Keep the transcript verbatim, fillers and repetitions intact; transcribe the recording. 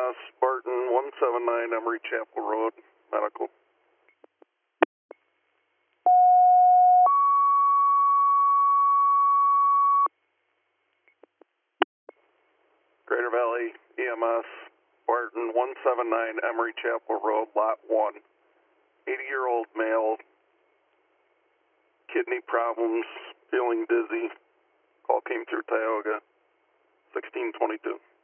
S, Barton, one seven nine Emery Chapel Road, medical. Greater Valley E M S, Barton, one seven nine Emery Chapel Road, lot one. eighty-year-old male, kidney problems, feeling dizzy. Call came through Tioga, sixteen twenty-two.